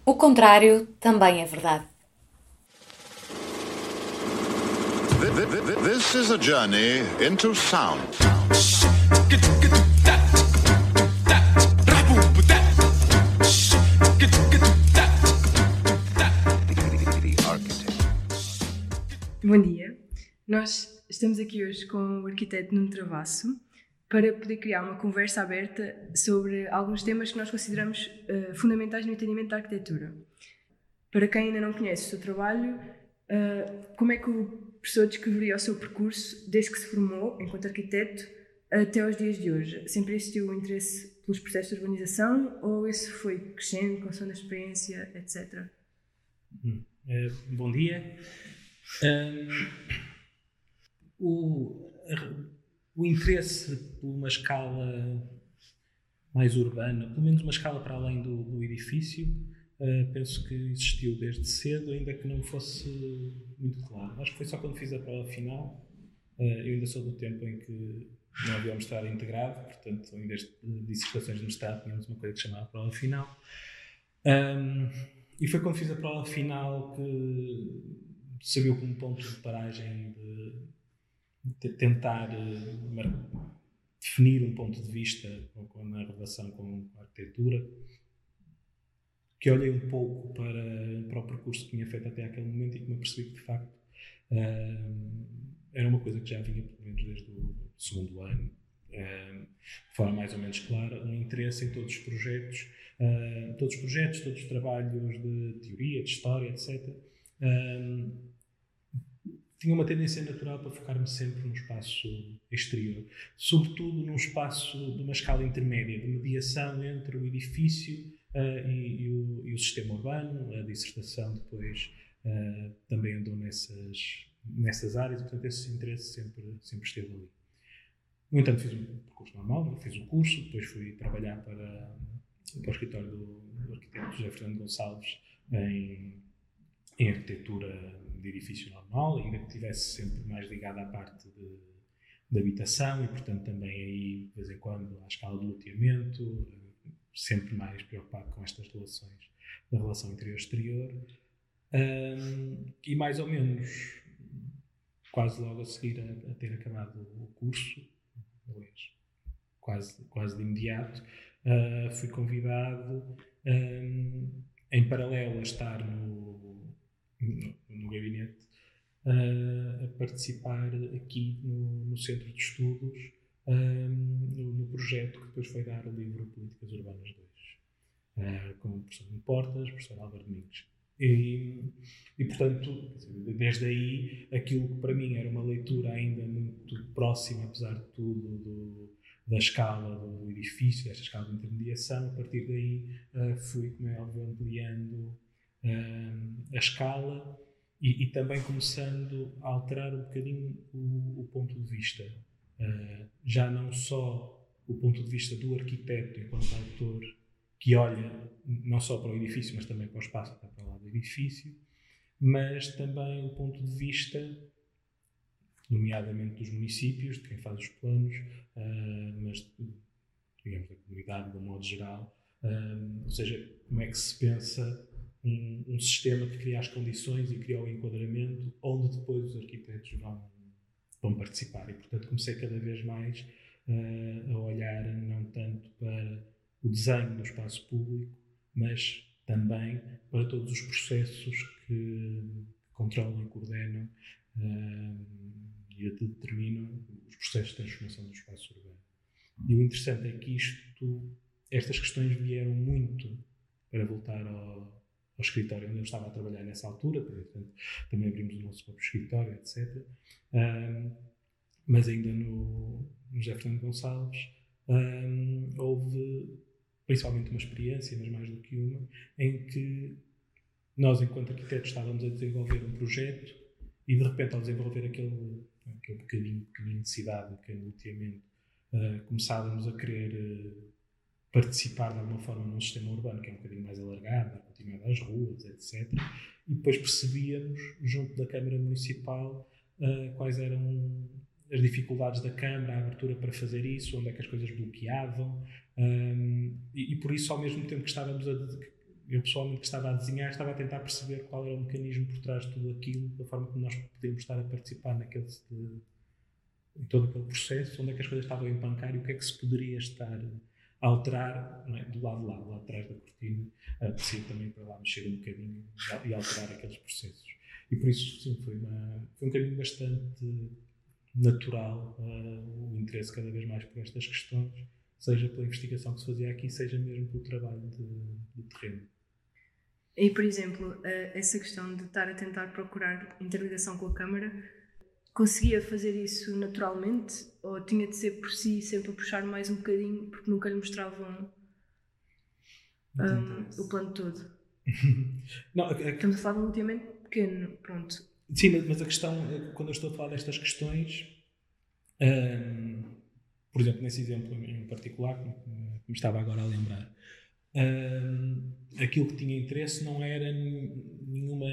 O contrário também é verdade. This is a journey into sound. Bom dia, nós estamos aqui hoje com o arquiteto Nuno Travasso para poder criar uma conversa aberta sobre alguns temas que nós consideramos fundamentais no entendimento da arquitetura. Para quem ainda não conhece o seu trabalho, como é que o professor descreveria o seu percurso desde que se formou enquanto arquiteto até aos dias de hoje? Sempre existiu o interesse pelos processos de urbanização ou esse foi crescendo, consoante a experiência, etc.? Bom dia. O interesse por uma escala mais urbana, pelo menos uma escala para além do edifício, penso que existiu desde cedo, ainda que não fosse muito claro. Acho que foi só quando fiz a prova final. Eu ainda sou do tempo em que não havia o mestrado integrado, portanto, em vez de dissertações de mestrado, tínhamos uma coisa que se chamava prova final. E foi quando fiz a prova final que serviu como ponto de paragem de tentar definir um ponto de vista na relação com a arquitetura, que olhei um pouco para o percurso que tinha feito até aquele momento e que me apercebi que, de facto, era uma coisa que já vinha, pelo menos desde o segundo ano, de forma mais ou menos clara, um interesse em todos os projetos, todos os trabalhos de teoria, de história, etc. Tinha uma tendência natural para focar-me sempre num espaço exterior, sobretudo num espaço de uma escala intermédia, de mediação entre o edifício e o sistema urbano. A dissertação depois também andou nessas áreas, e, portanto, esse interesse sempre esteve ali. No entanto, fiz um percurso normal, fiz o curso, depois fui trabalhar para o escritório do arquiteto José Fernando Gonçalves em arquitetura de edifício normal, ainda que estivesse sempre mais ligado à parte de habitação e, portanto, também aí, de vez em quando, à escala do loteamento, sempre mais preocupado com estas relações da relação interior-exterior. E mais ou menos, quase logo a seguir a ter acabado o curso, quase de imediato, fui convidado, em paralelo a estar no gabinete, a participar aqui no Centro de Estudos, no projeto que depois foi dar o livro Políticas Urbanas 2, com o professor Nuno Portas, o professor Álvaro Domingos. E, portanto, desde aí, aquilo que para mim era uma leitura ainda muito próxima, apesar de tudo, da escala do edifício, desta escala de intermediação, a partir daí fui, como é óbvio, ampliando a escala e também começando a alterar um bocadinho o ponto de vista. Já não só o ponto de vista do arquiteto enquanto autor, que olha não só para o edifício, mas também para o espaço que está para lá do edifício, mas também o ponto de vista, nomeadamente dos municípios, de quem faz os planos, mas, digamos, da comunidade de um modo geral. Ou seja, como é que se pensa um sistema que cria as condições e cria o enquadramento, onde depois os arquitetos vão participar. E, portanto, comecei cada vez mais a olhar não tanto para o desenho do espaço público, mas também para todos os processos que controlam e coordenam e determinam os processos de transformação do espaço urbano. E o interessante é que estas questões vieram muito para voltar ao escritório onde eu estava a trabalhar nessa altura, portanto, também abrimos o nosso próprio escritório, etc. Mas ainda no José Fernando Gonçalves houve principalmente uma experiência, mas mais do que uma, em que nós, enquanto arquitetos, estávamos a desenvolver um projeto e, de repente, ao desenvolver aquele bocadinho de cidade, um pequeno loteamento, começávamos a querer participar de alguma forma num sistema urbano que é um bocadinho mais alargado, continuado às ruas, etc. E depois percebíamos, junto da Câmara Municipal, quais eram as dificuldades da Câmara, a abertura para fazer isso, onde é que as coisas bloqueavam, e por isso, ao mesmo tempo que estávamos eu pessoalmente que estava a desenhar, estava a tentar perceber qual era o mecanismo por trás de tudo aquilo, da forma como nós podíamos estar a participar em todo aquele processo, onde é que as coisas estavam a empancar e o que é que se poderia estar a alterar, não é? Do lado de lá de trás da cortina, preciso também para lá mexer um bocadinho e alterar aqueles processos. E por isso, sim, foi um caminho bastante natural, o interesse cada vez mais por estas questões, seja pela investigação que se fazia aqui, seja mesmo pelo trabalho de terreno. E, por exemplo, essa questão de estar a tentar procurar interligação com a câmara, conseguia fazer isso naturalmente ou tinha de ser por si sempre a puxar mais um bocadinho porque nunca lhe mostravam o plano todo? Não, estamos a falar de um loteamento pequeno, pronto. Sim, mas a questão, quando eu estou a falar destas questões, por exemplo, nesse exemplo em particular, que me estava agora a lembrar, aquilo que tinha interesse não era nenhuma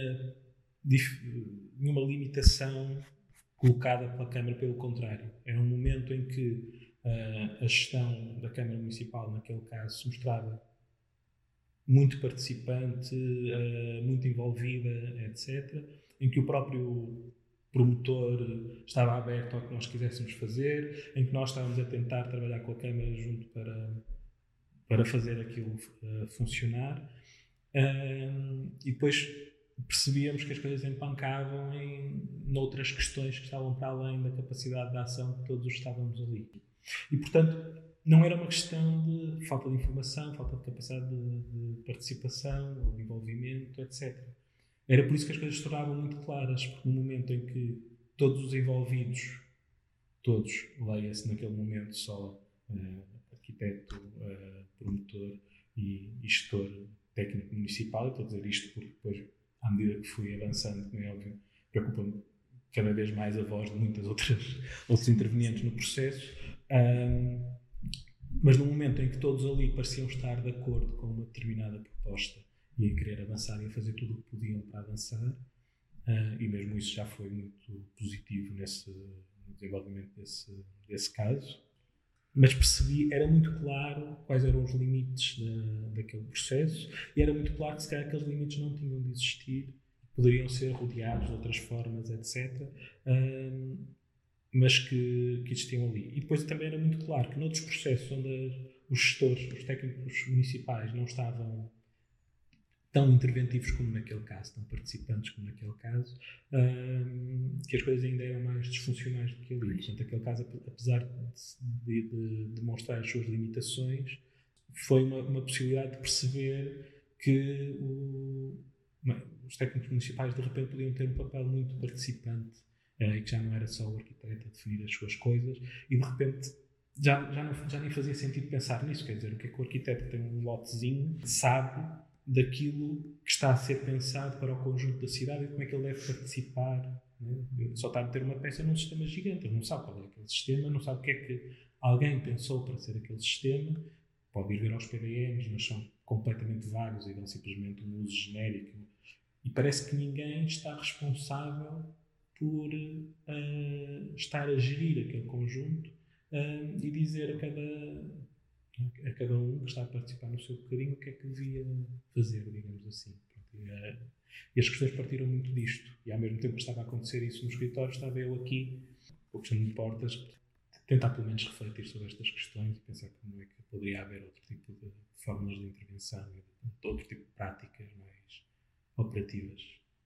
limitação colocada pela Câmara, pelo contrário. Era um momento em que a gestão da Câmara Municipal, naquele caso, se mostrava muito participante, muito envolvida, etc., em que o próprio promotor estava aberto ao que nós quiséssemos fazer, em que nós estávamos a tentar trabalhar com a Câmara junto para fazer aquilo funcionar, e depois percebíamos que as coisas empancavam noutras questões que estavam para além da capacidade de ação que todos estávamos ali. E, portanto, não era uma questão de falta de informação, falta de capacidade de participação, ou de envolvimento, etc. Era por isso que as coisas se tornavam muito claras, porque no momento em que todos os envolvidos, todos, leia-se naquele momento só arquiteto, promotor e gestor técnico municipal, estou a dizer isto porque depois, à medida que fui avançando, como é óbvio, preocupa-me cada vez mais a voz de muitos outros intervenientes no processo, mas no momento em que todos ali pareciam estar de acordo com uma determinada proposta e a querer avançar e a fazer tudo o que podiam para avançar, e mesmo isso já foi muito positivo no desenvolvimento desse caso, mas percebi, era muito claro quais eram os limites daquele processo, e era muito claro que se calhar aqueles limites não tinham de existir, poderiam ser rodeados de outras formas, etc., mas que existiam ali. E depois também era muito claro que noutros processos onde os gestores, os técnicos municipais não estavam tão interventivos como naquele caso, tão participantes como naquele caso, que as coisas ainda eram mais disfuncionais do que ali. Portanto, aquele caso, apesar de demonstrar as suas limitações, foi uma possibilidade de perceber que os técnicos municipais de repente podiam ter um papel muito participante, e que já não era só o arquiteto a definir as suas coisas, e de repente já nem fazia sentido pensar nisso. Quer dizer, o que é que o arquiteto que tem um lotezinho sabe daquilo que está a ser pensado para o conjunto da cidade e como é que ele deve participar, né? Ele só está a meter uma peça num sistema gigante, ele não sabe qual é aquele sistema, não sabe o que é que alguém pensou para ser aquele sistema. Pode ir ver aos PDMs, mas são completamente vagos e dão simplesmente um uso genérico, e parece que ninguém está responsável por estar a gerir aquele conjunto e dizer a cada um que está a participar no seu bocadinho o que é que devia fazer, digamos assim. E as questões partiram muito disto, e ao mesmo tempo que estava a acontecer isso no escritório, estava eu aqui, com a questão de portas, tentar pelo menos refletir sobre estas questões e pensar como é que poderia haver outro tipo de formas de intervenção, outro tipo de práticas mais operativas.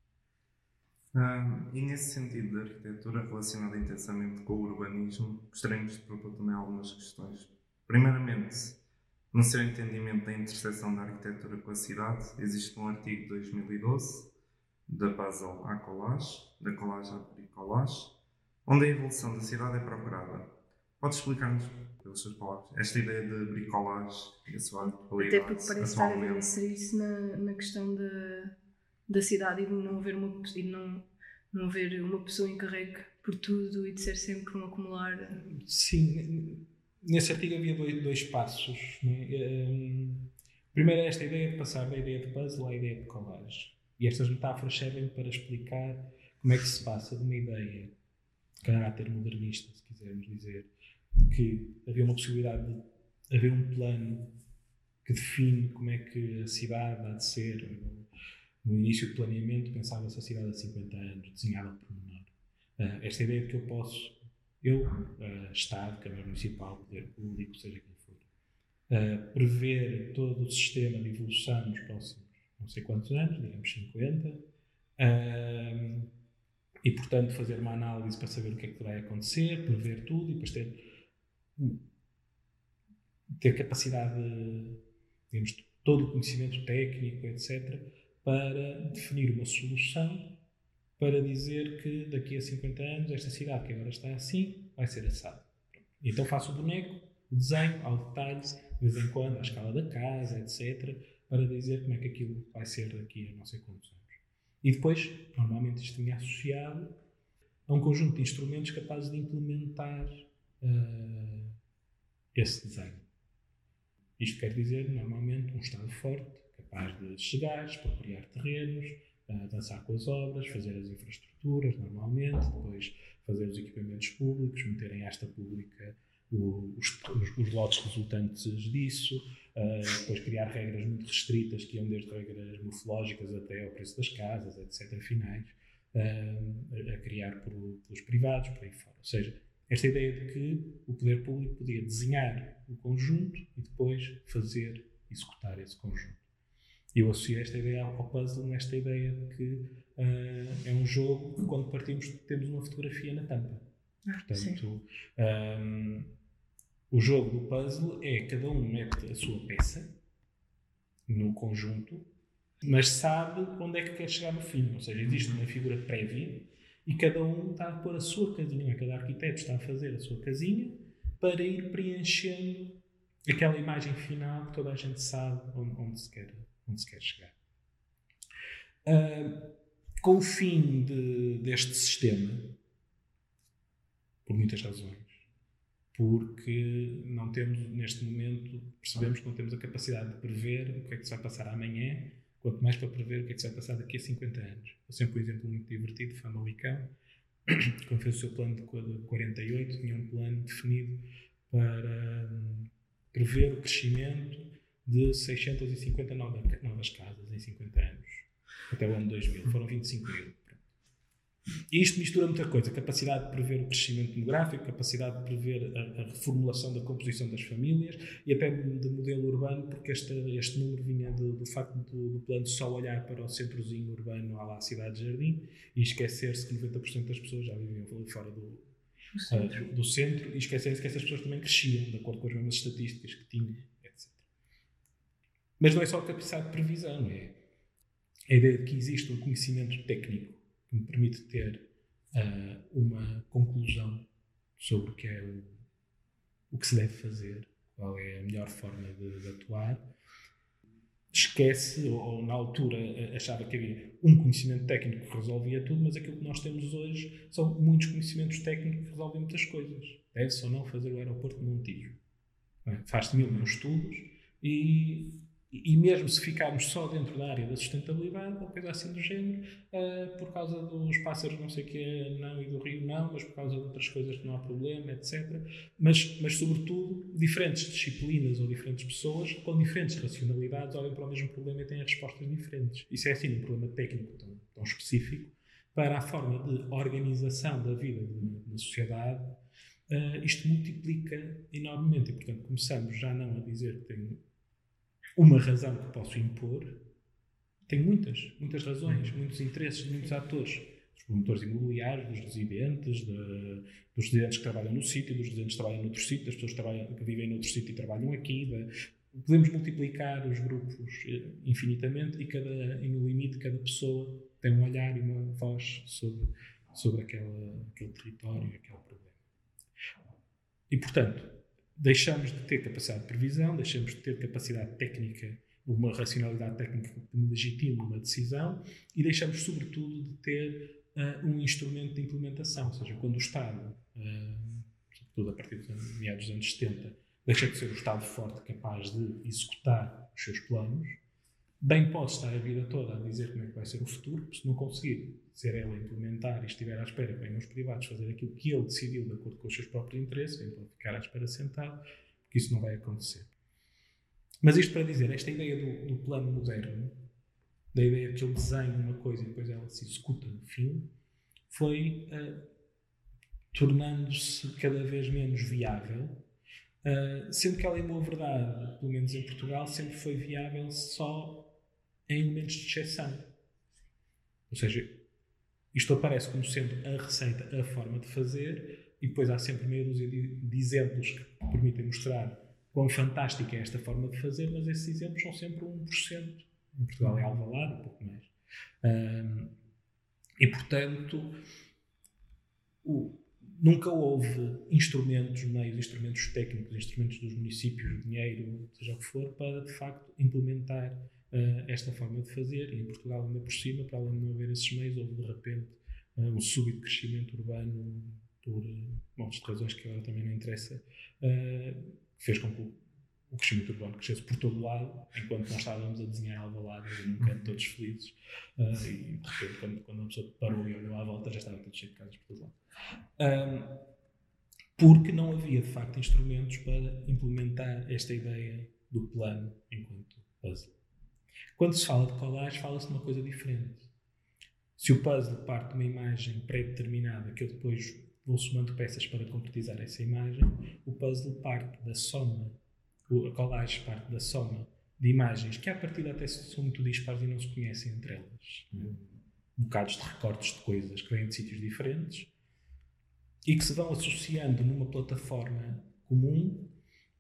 E nesse sentido da arquitetura relacionada intensamente com o urbanismo, gostaríamos de propor também algumas questões. Primeiramente, no seu entendimento da interseção da arquitetura com a cidade, existe um artigo de 2012 da Basel à Collage, da Collage à Bricolage, onde a evolução da cidade é procurada. Pode explicar-nos, pelas suas palavras, esta ideia de bricolage e a sua atualidade? Até porque parece estar a inserir-se na questão da cidade e de não haver não haver uma pessoa encarregue por tudo e de ser sempre um acumular. Sim, nesse artigo havia dois passos, né? Primeiro, esta ideia de passar da ideia de puzzle à ideia de collage. E estas metáforas servem para explicar como é que se passa de uma ideia de caráter modernista, se quisermos dizer, que havia uma possibilidade de haver um plano que define como é que a cidade há de ser. No início do planeamento pensava-se a cidade há 50 anos, desenhada por menor. Esta ideia de que eu posso, Estado, Câmara Municipal, Poder Público, seja quem for, prever todo o sistema de evolução nos próximos não sei quantos anos, digamos 50, e portanto fazer uma análise para saber o que é que vai acontecer, prever tudo e depois ter capacidade, digamos, todo o conhecimento técnico, etc., para definir uma solução para dizer que daqui a 50 anos esta cidade que agora está assim vai ser assada. Então faço o boneco, o desenho ao detalhe, de vez em quando, à escala da casa, etc., para dizer como é que aquilo vai ser daqui a não sei quantos anos. E depois, normalmente isto vinha associado a um conjunto de instrumentos capazes de implementar esse desenho. Isto quer dizer, normalmente, um Estado forte, capaz de chegar, expropriar terrenos, avançar com as obras, fazer as infraestruturas, normalmente, depois fazer os equipamentos públicos, meter em esta pública os lotes resultantes disso, depois criar regras muito restritas que iam desde regras morfológicas até ao preço das casas, etc., finais, a criar pelos privados, por aí fora. Ou seja, esta ideia de que o poder público podia desenhar o conjunto e depois executar esse conjunto. E eu associei esta ideia ao puzzle nesta ideia de que é um jogo que, quando partimos, temos uma fotografia na tampa. Portanto, o jogo do puzzle é cada um mete a sua peça no conjunto, mas sabe onde é que quer chegar no fim. Ou seja, existe uma figura prévia e cada um está a pôr a sua casinha, cada arquiteto está a fazer a sua casinha para ir preenchendo aquela imagem final que toda a gente sabe onde se quer chegar. Com o fim deste sistema, por muitas razões, porque não temos, neste momento, percebemos que não temos a capacidade de prever o que é que se vai passar amanhã, quanto mais para prever o que é que se vai passar daqui a 50 anos. Eu sempre um exemplo muito divertido, Famalicão, quando fez o seu plano de 48, tinha um plano definido para prever o crescimento de 650 novas casas em 50 anos, até o ano 2000. Foram 25 mil. E isto mistura muita coisa, capacidade de prever o crescimento demográfico, capacidade de prever a reformulação da composição das famílias e até de modelo urbano, porque este número vinha do facto do plano só olhar para o centrozinho urbano, à lá cidade de jardim, e esquecer-se que 90% das pessoas já viviam fora do centro, e esquecerem-se que essas pessoas também cresciam, de acordo com as mesmas estatísticas que tinham, etc. Mas não é só a capacidade de previsão, é a ideia de que existe um conhecimento técnico que me permite ter uma conclusão sobre o que é o que se deve fazer, qual é a melhor forma de atuar. Esquece, ou na altura achava que havia um conhecimento técnico que resolvia tudo, mas aquilo que nós temos hoje são muitos conhecimentos técnicos que resolvem muitas coisas. Deve-se ou não fazer o aeroporto de Montijo. Faz-se mil estudos e mesmo se ficarmos só dentro da área da sustentabilidade, ou coisa assim do género, por causa dos pássaros não sei o que não e do rio não, mas por causa de outras coisas que não há problema, etc. Mas sobretudo, diferentes disciplinas ou diferentes pessoas com diferentes racionalidades olham para o mesmo problema e têm respostas diferentes. Isso é assim um problema técnico tão específico para a forma de organização da vida de uma sociedade. Isto multiplica enormemente e, portanto, começamos já não a dizer que tem uma razão que posso impor, tem muitas razões, muitos interesses, muitos atores. Dos promotores imobiliários, dos residentes que trabalham no sítio, dos residentes que trabalham noutro sítio, das pessoas que vivem noutro sítio e trabalham aqui. Podemos multiplicar os grupos infinitamente e no limite cada pessoa tem um olhar e uma voz sobre aquele território e aquele problema. E, portanto, deixamos de ter capacidade de previsão, deixamos de ter capacidade técnica, uma racionalidade técnica que legitima uma decisão e deixamos, sobretudo, de ter um instrumento de implementação. Ou seja, quando o Estado, sobretudo a partir de meados dos anos 70, deixa de ser o Estado forte capaz de executar os seus planos, bem pode estar a vida toda a dizer como é que vai ser o futuro, porque se não conseguir ser ele a implementar e estiver à espera que venham os privados fazer aquilo que ele decidiu de acordo com os seus próprios interesses, ele pode ficar à espera sentado, porque isso não vai acontecer. Mas isto para dizer, esta ideia do plano moderno, da ideia de que eu desenho uma coisa e depois ela se executa no fim, foi tornando-se cada vez menos viável, sendo que ela, em boa verdade, pelo menos em Portugal, sempre foi viável só em elementos de exceção. Ou seja, isto aparece como sendo a receita, a forma de fazer, e depois há sempre meia dúzia de exemplos que permitem mostrar quão fantástica é esta forma de fazer, mas esses exemplos são sempre 1%. Em Portugal é Alvalade, um pouco mais. E, portanto, nunca houve instrumentos, meios, instrumentos técnicos, instrumentos dos municípios, dinheiro, seja o que for, para, de facto, implementar esta forma de fazer. E em Portugal, ainda por cima, para além de não haver esses meios, houve, de repente, um súbito crescimento urbano por montes de razões que agora também não interessa, fez com que o crescimento urbano crescesse por todo lado, enquanto nós estávamos a desenhar Alvalade num canto todos felizes, e de repente, quando a pessoa parou e olhou à volta, já estava tudo cheio de casas por todo lado. Porque não havia, de facto, instrumentos para implementar esta ideia do plano enquanto puzzle. Quando se fala de collage, fala-se de uma coisa diferente. Se o puzzle parte de uma imagem pré-determinada, que eu depois vou somando peças para concretizar essa imagem, o puzzle parte da soma, a collage parte da soma de imagens que, à partida, até são muito dispares e não se conhecem entre elas. Bocados de recortes de coisas que vêm de sítios diferentes e que se vão associando numa plataforma comum,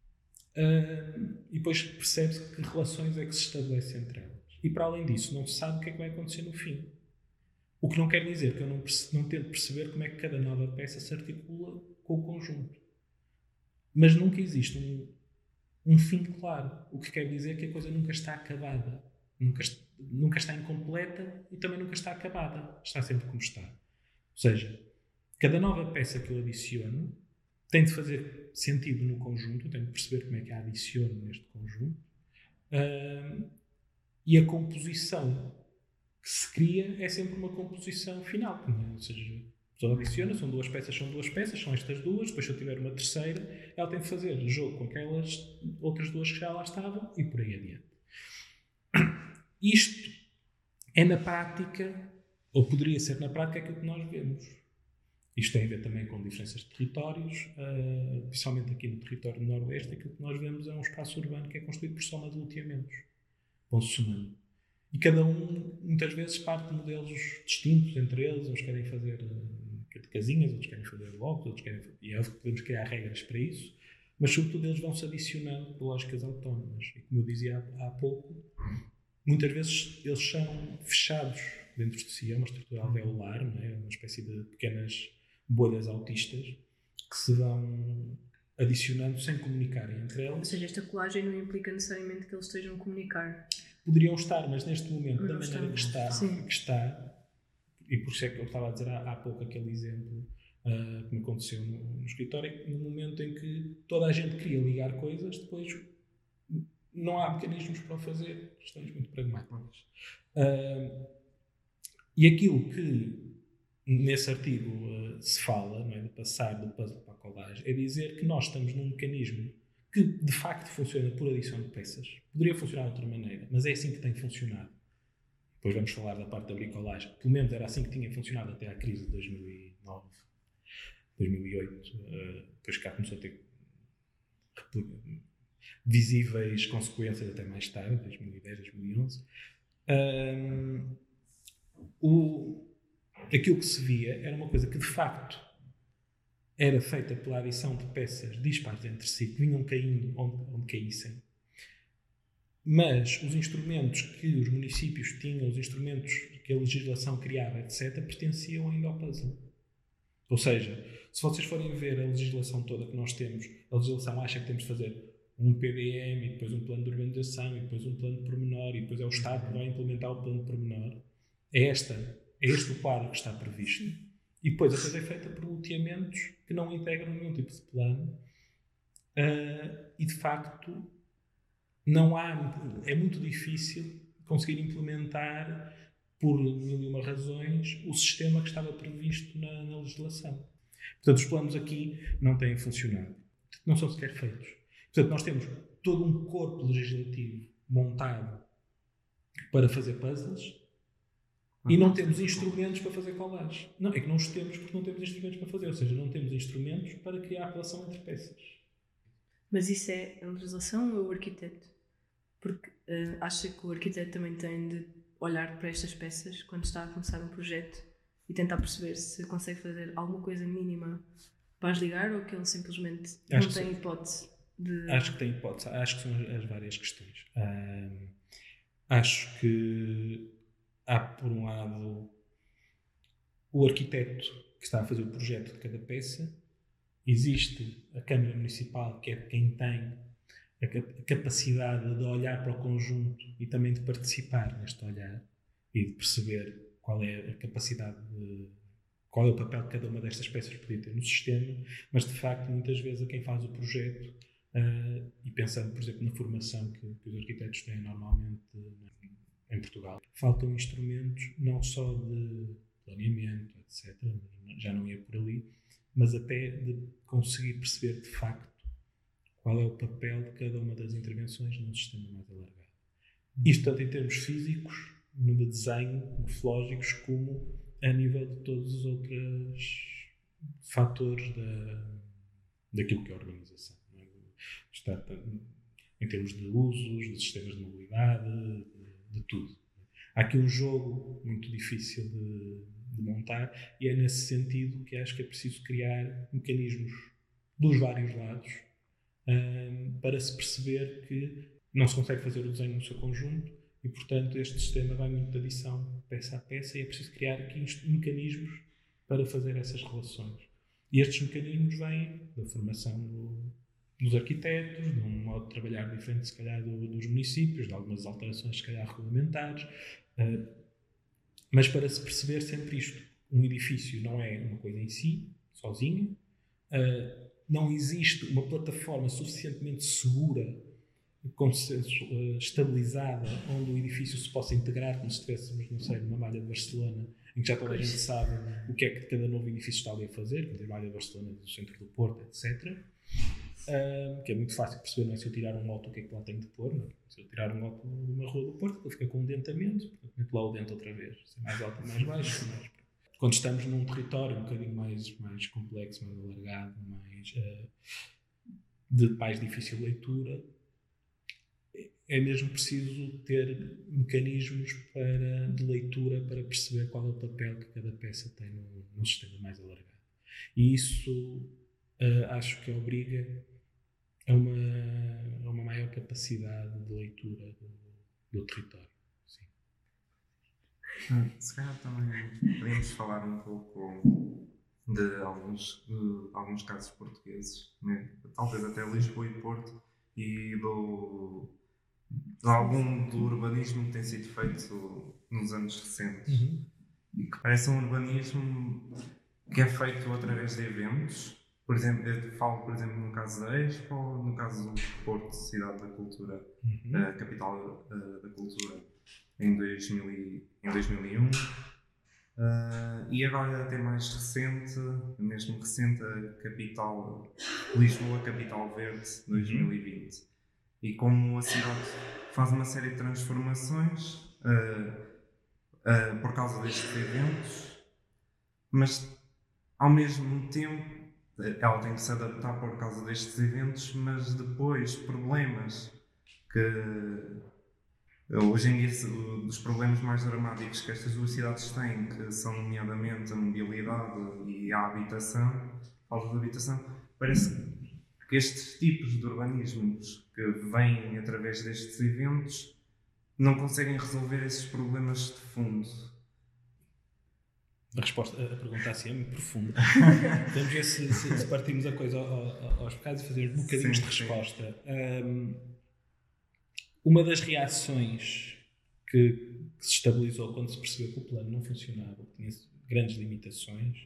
e depois percebe-se que relações é que se estabelecem entre elas. E, para além disso, não se sabe o que é que vai acontecer no fim. O que não quer dizer que eu não tento perceber como é que cada nova peça se articula com o conjunto. Mas nunca existe um fim claro. O que quer dizer que a coisa nunca está acabada. Nunca está incompleta e também nunca está acabada. Está sempre como está. Ou seja, cada nova peça que eu adiciono tem de fazer sentido no conjunto, tem de perceber como é que a adiciono neste conjunto, e a composição que se cria é sempre uma composição final. Ou seja, a pessoa adiciona, são duas peças, são estas duas, depois se eu tiver uma terceira, ela tem de fazer jogo com aquelas outras duas que já lá estavam e por aí adiante. Isto é na prática, ou poderia ser na prática, aquilo que nós vemos. Isto tem a ver também com diferenças de territórios, principalmente aqui no território do Noroeste, aquilo que nós vemos é um espaço urbano que é construído por soma de loteamentos. Vão-se somando. E cada um, muitas vezes, parte de modelos distintos entre eles. Uns querem fazer casinhas, outros querem fazer blocos, outros querem fazer... E é óbvio que podemos criar regras para isso, mas sobretudo eles vão-se adicionando por lógicas autónomas. E como eu dizia há pouco, muitas vezes eles são fechados dentro de si. É uma estrutura alveolar, não é? Uma espécie de pequenas bolhas autistas que se vão adicionando sem comunicarem entre elas. Ou seja, esta colagem não implica necessariamente que eles estejam a comunicar. Poderiam estar, mas neste momento, da Não maneira que está, e por isso é que eu estava a dizer há pouco aquele exemplo que me aconteceu no escritório, é que no momento em que toda a gente queria ligar coisas, depois não há mecanismos para o fazer, questões muito pragmáticas. E aquilo que nesse artigo se fala, não é, de passar do puzzle para a colagem, é dizer que nós estamos num mecanismo que de facto funciona por adição de peças. Poderia funcionar de outra maneira, mas é assim que tem funcionado. Depois vamos falar da parte da bricolagem. Pelo menos era assim que tinha funcionado até à crise de 2009, 2008. Depois cá começou a ter visíveis consequências até mais tarde, 2010, 2011. Aquilo que se via era uma coisa que de facto era feita pela adição de peças dispares entre si, que vinham caindo onde caíssem. Mas os instrumentos que os municípios tinham, os instrumentos que a legislação criava, etc., pertenciam ainda ao puzzle. Ou seja, se vocês forem ver a legislação toda que nós temos, a legislação acha que temos de fazer um PDM, e depois um plano de urbanização, e depois um plano de pormenor, e depois é o Estado que vai implementar o plano de pormenor. É este o quadro que está previsto. E depois a coisa é feita por loteamentos que não integram nenhum tipo de plano. E de facto é muito difícil conseguir implementar, por mil e uma razões, o sistema que estava previsto na legislação. Portanto, os planos aqui não têm funcionado. Não são sequer feitos. Portanto, nós temos todo um corpo legislativo montado para fazer puzzles e não temos instrumentos para fazer colagens. Não, é que não os temos porque não temos instrumentos para fazer. Ou seja, não temos instrumentos para criar a relação entre peças. Mas isso é a legislação ou o arquiteto? Porque acha que o arquiteto também tem de olhar para estas peças quando está a começar um projeto e tentar perceber se consegue fazer alguma coisa mínima para as ligar, ou que ele simplesmente não tem hipótese de... Acho que tem hipótese. Acho que são as várias questões. Acho que há, por um lado, o arquiteto que está a fazer o projeto de cada peça. Existe a Câmara Municipal, que é quem tem a capacidade de olhar para o conjunto e também de participar neste olhar e de perceber qual é a capacidade qual é o papel que cada uma destas peças podia ter no sistema, mas de facto muitas vezes a quem faz o projeto, e pensando por exemplo na formação que os arquitetos têm normalmente em Portugal, faltam instrumentos não só de planeamento, etc., já não ia por ali, mas até de conseguir perceber de facto qual é o papel de cada uma das intervenções num sistema mais alargado. Isto tanto em termos físicos, no desenho, morfológicos, como a nível de todos os outros fatores daquilo que é a organização. Não é? Está em termos de usos, de sistemas de mobilidade, de tudo. Há aqui um jogo muito difícil de montar e é nesse sentido que acho que é preciso criar mecanismos dos vários lados para se perceber que não se consegue fazer o desenho no seu conjunto e, portanto, este sistema vai muito de adição peça a peça e é preciso criar aqui mecanismos para fazer essas relações. E estes mecanismos vêm da formação dos arquitetos, de um modo de trabalhar diferente, se calhar, dos municípios, de algumas alterações, se calhar, regulamentares, mas para se perceber sempre isto. Um edifício não é uma coisa em si, sozinho, não existe uma plataforma suficientemente segura, estabilizada, onde o edifício se possa integrar como se estivéssemos, não sei, numa malha de Barcelona, em que já toda a gente sabe o que é que cada novo edifício está ali a fazer, como tem a malha de Barcelona do centro do Porto, etc. Que é muito fácil perceber, não é? Se eu tirar um lote, o que é que lá tenho de pôr, não é? Se eu tirar um lote de uma rua do Porto, ele fica com um dentamento, portanto meto lá o dente outra vez, se é mais alto ou mais baixo, mas quando estamos num território um bocadinho mais complexo, mais alargado, mais difícil leitura, é mesmo preciso ter mecanismos de leitura para perceber qual é o papel que cada peça tem num sistema mais alargado. E isso acho que obriga a uma maior capacidade de leitura do território. Sim. Se calhar também podemos falar um pouco de alguns casos portugueses, né? Talvez até Lisboa e Porto, e de algum do urbanismo que tem sido feito nos anos recentes. E que parece um urbanismo que é feito através de eventos. Por exemplo, eu falo, por exemplo, no caso da Expo, ou no caso do Porto, Cidade da Cultura, capital da cultura, em 2001. E agora até mais recente, mesmo recente, a Lisboa, Capital Verde, 2020. E como a cidade faz uma série de transformações por causa destes eventos, mas ao mesmo tempo ela tem que se adaptar por causa destes eventos, mas depois problemas que hoje em dia, dos problemas mais dramáticos que estas duas cidades têm, que são nomeadamente a mobilidade e a habitação, falta de habitação, parece que estes tipos de urbanismos que vêm através destes eventos não conseguem resolver esses problemas de fundo. A pergunta assim é muito profunda. Vamos ver se partimos a coisa aos bocados e fazer bocadinhos de resposta. Uma das reações que se estabilizou quando se percebeu que o plano não funcionava, tinha grandes limitações,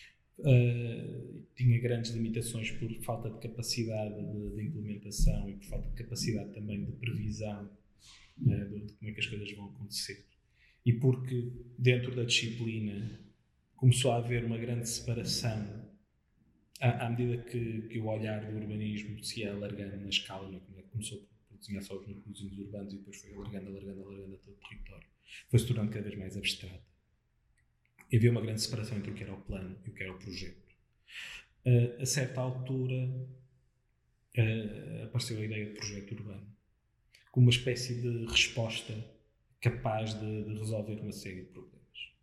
por falta de capacidade de implementação e por falta de capacidade também de previsão de como é que as coisas vão acontecer. E porque dentro da disciplina começou a haver uma grande separação à medida que o olhar do urbanismo se ia alargando na escala, começou desenhar só os núcleos urbanos e depois foi alargando a todo o território. Foi-se tornando cada vez mais abstrato. E havia uma grande separação entre o que era o plano e o que era o projeto. A certa altura apareceu a ideia de projeto urbano como uma espécie de resposta capaz de resolver uma série de problemas.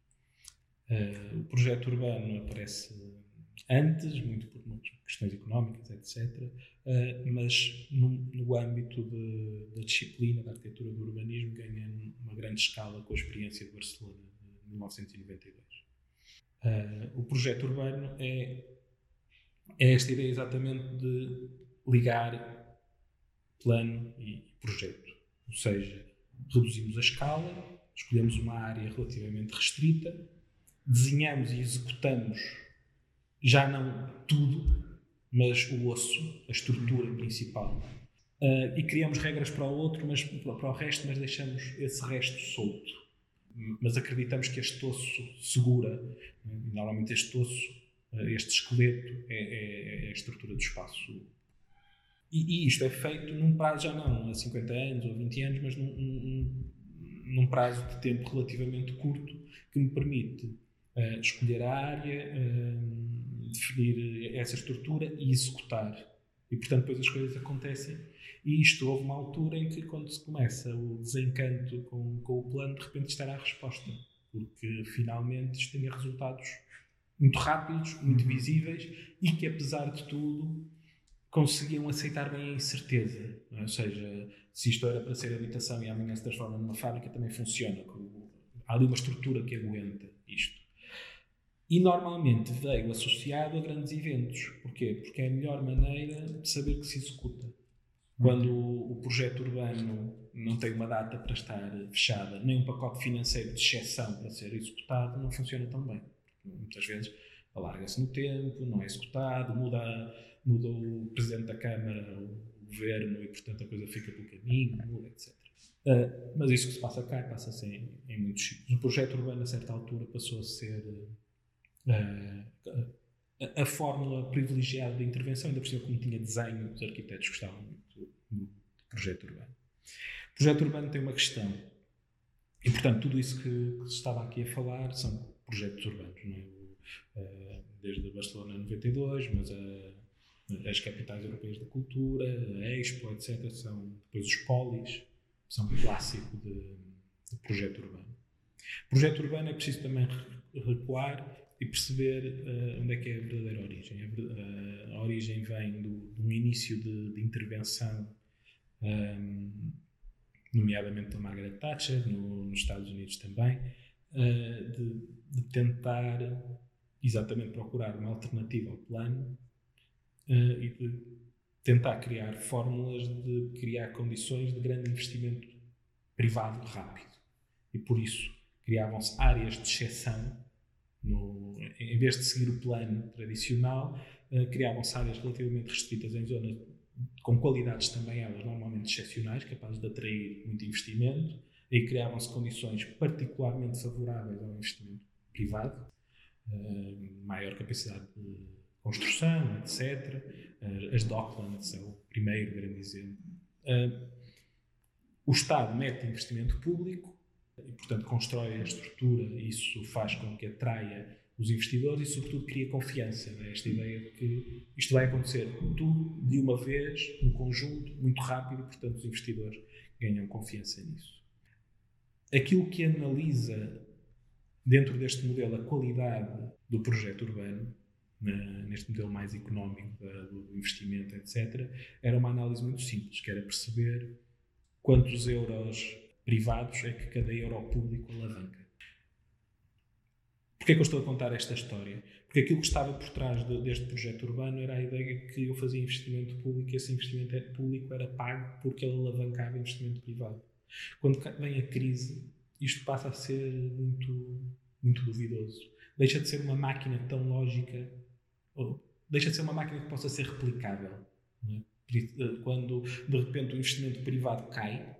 O projeto urbano aparece antes, muito por questões económicas, etc., mas no âmbito da disciplina da arquitetura do urbanismo ganha uma grande escala com a experiência de Barcelona de 1992. O projeto urbano é esta ideia exatamente de ligar plano e projeto, ou seja, reduzimos a escala, escolhemos uma área relativamente restrita, desenhamos e executamos já não tudo, mas o osso, a estrutura principal. E criamos regras para o outro, mas para o resto, mas deixamos esse resto solto. Mas acreditamos que este osso segura, normalmente este osso, este esqueleto, é a estrutura do espaço. E isto é feito num prazo já não a 50 anos ou 20 anos, mas num prazo de tempo relativamente curto, que me permite escolher a área, definir essa estrutura e executar. E, portanto, depois as coisas acontecem. E isto houve uma altura em que, quando se começa o desencanto com o plano, de repente estará a resposta. Porque, finalmente, isto tinha resultados muito rápidos, muito visíveis e que, apesar de tudo, conseguiam aceitar bem a incerteza. Ou seja, se isto era para ser habitação e amanhã se transforma numa fábrica, também funciona. Há ali uma estrutura que aguenta isto. E normalmente veio associado a grandes eventos. Porquê? Porque é a melhor maneira de saber que se executa. Quando o projeto urbano não tem uma data para estar fechada, nem um pacote financeiro de exceção para ser executado, não funciona tão bem. Muitas vezes alarga-se no tempo, não é executado, muda o presidente da Câmara, o governo, e portanto a coisa fica pelo caminho, muda, etc. Mas isso que se passa cá, passa-se em muitos sítios. O projeto urbano, a certa altura, passou a ser a fórmula privilegiada de intervenção, ainda por cima como tinha desenho, os arquitetos gostavam muito do projeto urbano. O projeto urbano tem uma questão, e portanto tudo isso que se estava aqui a falar são projetos urbanos, não é? Desde Barcelona 92, mas as capitais europeias da cultura, a Expo, etc., são depois os polis, são um clássico de projeto urbano. Projeto urbano é preciso também recuar e perceber onde é que é a verdadeira origem. A origem vem de um início de intervenção, nomeadamente da Margaret Thatcher, nos Estados Unidos também, de tentar exatamente procurar uma alternativa ao plano e de tentar criar fórmulas de criar condições de grande investimento privado rápido. E por isso criavam-se áreas de exceção. Em vez de seguir o plano tradicional, criavam-se áreas relativamente restritas em zonas com qualidades também elas normalmente excepcionais, capazes de atrair muito investimento, e criavam-se condições particularmente favoráveis ao investimento privado, maior capacidade de construção, etc. As Docklands é o primeiro grande exemplo. O Estado mete investimento público e, portanto, constrói a estrutura, e isso faz com que atraia os investidores e, sobretudo, cria confiança. Né? Esta ideia de que isto vai acontecer tudo de uma vez, num conjunto, muito rápido, e, portanto, os investidores ganham confiança nisso. Aquilo que analisa, dentro deste modelo, a qualidade do projeto urbano, neste modelo mais económico do investimento, etc., era uma análise muito simples, que era perceber quantos euros privados é que cada euro público alavanca. Porquê é que eu estou a contar esta história? Porque aquilo que estava por trás deste projeto urbano era a ideia que eu fazia investimento público e esse investimento público era pago porque ele alavancava investimento privado. Quando vem a crise, isto passa a ser muito, muito duvidoso. Deixa de ser uma máquina tão lógica, ou deixa de ser uma máquina que possa ser replicável. Não é? Quando, de repente, o investimento privado cai,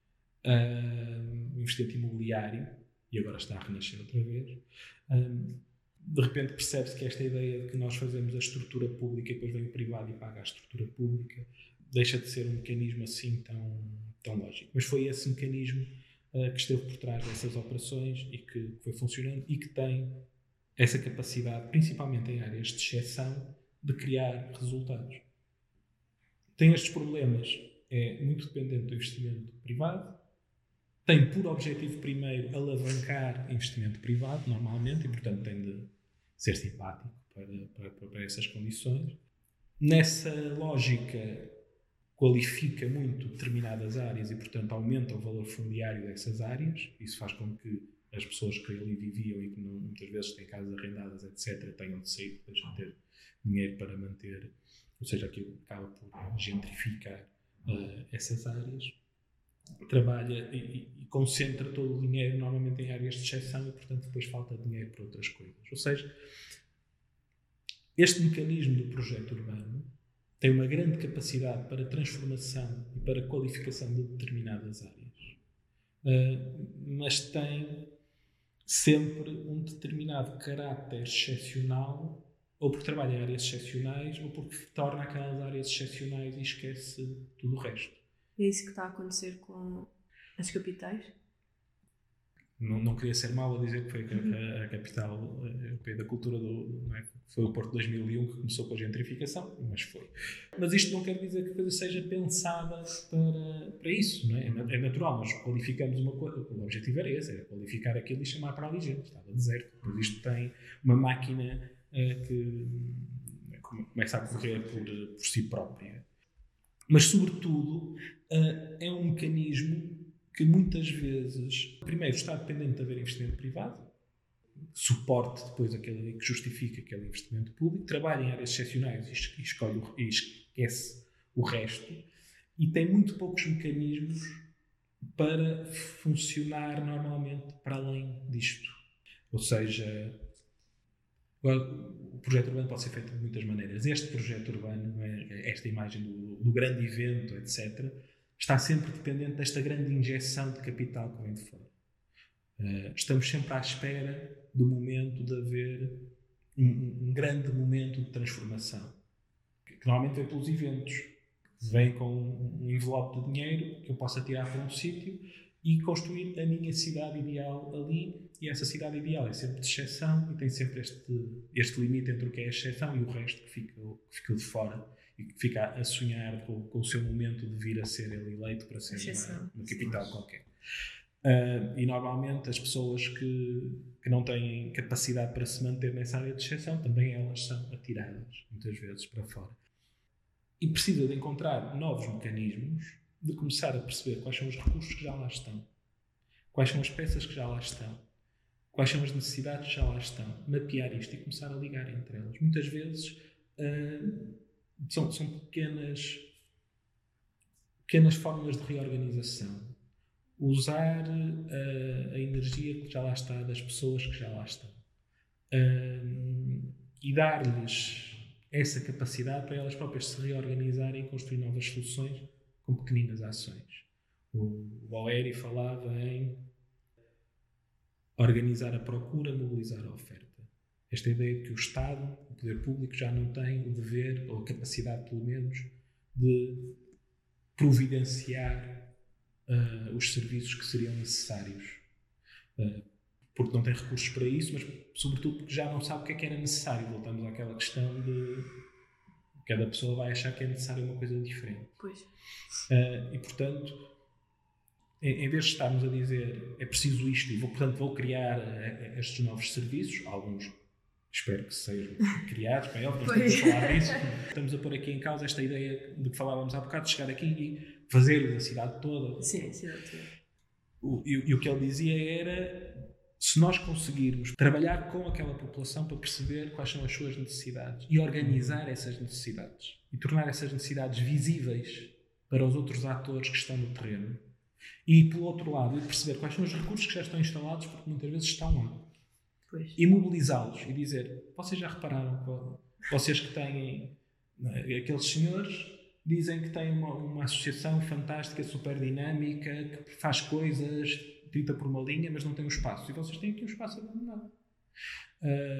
o investimento imobiliário, e agora está a renascer outra vez, de repente percebe-se que esta ideia de que nós fazemos a estrutura pública e depois vem o privado e paga a estrutura pública, deixa de ser um mecanismo assim tão lógico. Mas foi esse mecanismo que esteve por trás dessas operações e que foi funcionando e que tem essa capacidade, principalmente em áreas de exceção, de criar resultados. Tem estes problemas, é muito dependente do investimento privado, tem por objetivo primeiro alavancar investimento privado, normalmente, e portanto tem de ser simpático para essas condições. Nessa lógica, qualifica muito determinadas áreas e, portanto, aumenta o valor fundiário dessas áreas. Isso faz com que as pessoas que ali viviam e que muitas vezes têm casas arrendadas, etc., tenham de sair, deixam de ter dinheiro para manter, ou seja, aquilo acaba por gentrificar essas áreas. Trabalha e concentra todo o dinheiro normalmente em áreas de exceção e, portanto, depois falta dinheiro para outras coisas. Ou seja, este mecanismo do projeto urbano tem uma grande capacidade para transformação e para qualificação de determinadas áreas, mas tem sempre um determinado caráter excepcional, ou porque trabalha em áreas excepcionais, ou porque torna aquelas áreas excepcionais e esquece tudo o resto. É isso que está a acontecer com as capitais? Não queria ser mau a dizer que foi a capital europeia da cultura, não é? Foi o Porto 2001 que começou com a gentrificação, mas foi. Mas isto não quer dizer que a coisa seja pensada para isso, não é? É natural, nós qualificamos uma coisa, o objetivo era esse, era qualificar aquilo e chamar para ali gente, estava deserto. Depois isto tem uma máquina que começa a correr por si própria. Mas, sobretudo, é um mecanismo que muitas vezes, primeiro, está dependente de haver investimento privado, suporte depois aquele que justifica aquele investimento público, trabalha em áreas excepcionais e esquece o resto, e tem muito poucos mecanismos para funcionar normalmente para além disto. Ou seja, o projeto urbano pode ser feito de muitas maneiras. Este projeto urbano, não é? Esta imagem do grande evento, etc., está sempre dependente desta grande injeção de capital que vem de fora. Estamos sempre à espera do momento de haver um grande momento de transformação, que normalmente vem pelos eventos, que vem com um envelope de dinheiro que eu possa tirar para um sítio e construir a minha cidade ideal ali, e essa cidade ideal é sempre de exceção e tem sempre este limite entre o que é a exceção e o resto que fica de fora e que fica a sonhar com o seu momento de vir a ser ele eleito para ser uma capital qualquer. E normalmente as pessoas que não têm capacidade para se manter nessa área de exceção, também elas são atiradas muitas vezes para fora. E precisa de encontrar novos mecanismos, de começar a perceber quais são os recursos que já lá estão, quais são as peças que já lá estão, quais são as necessidades que já lá estão, mapear isto e começar a ligar entre elas. Muitas vezes são pequenas formas de reorganização. Usar a energia que já lá está, das pessoas que já lá estão. E dar-lhes essa capacidade para elas próprias se reorganizarem e construir novas soluções com pequeninas ações. O Boeri falava em organizar a procura, mobilizar a oferta. Esta ideia de que o Estado, o poder público, já não tem o dever, ou a capacidade, pelo menos, de providenciar os serviços que seriam necessários. Porque não tem recursos para isso, mas sobretudo porque já não sabe o que era necessário. Voltamos àquela questão de cada pessoa vai achar que é necessário uma coisa diferente. Pois. E, portanto, em vez de estarmos a dizer é preciso isto e portanto vou criar estes novos serviços, alguns espero que sejam criados, bem, óbvio, não estamos a falar disso, estamos a pôr aqui em causa esta ideia de que falávamos há bocado, de chegar aqui e fazer a cidade toda. Sim, a cidade toda. E o que ele dizia era, se nós conseguirmos trabalhar com aquela população para perceber quais são as suas necessidades e organizar essas necessidades e tornar essas necessidades visíveis para os outros atores que estão no terreno e, pelo outro lado, perceber quais são os recursos que já estão instalados, porque muitas vezes estão lá. Pois. E mobilizá-los e dizer, vocês já repararam, vocês que têm, aqueles senhores dizem que têm uma associação fantástica, super dinâmica, que faz coisas dita por uma linha, mas não tem um espaço. E vocês têm aqui um espaço abandonado.